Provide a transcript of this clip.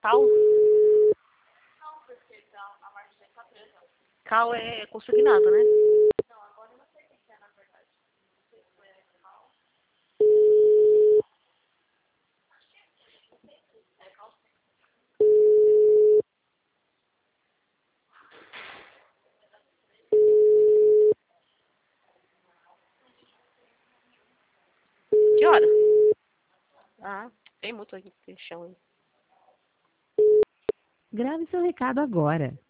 Cal? Cal é consignado, né? Que hora? Ah, tem muito aqui, tem chão aí. Grave seu recado agora.